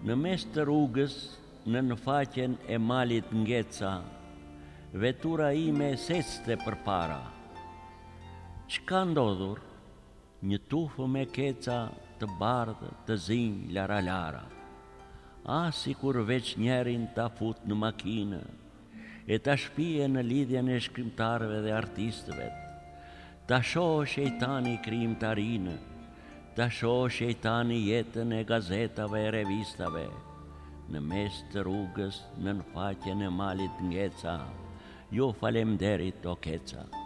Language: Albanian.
Në mes të rrugës, në faqen e malit ngjeca, vetura ime seste përpara. Çka ndodhur? Një tufë me keca të bardhë, të zinj, lara. Si kur veç njerin ta fut në makinë, e ta shpije në lidhjen e shkrimtarëve dhe artistëve, ta shohë shejtani krijimtarinë, ta shohë shejtani jetën e gazetave e revistave, në mes të rrugës, në faqen e malit ngjeca, jo falemderit o keca.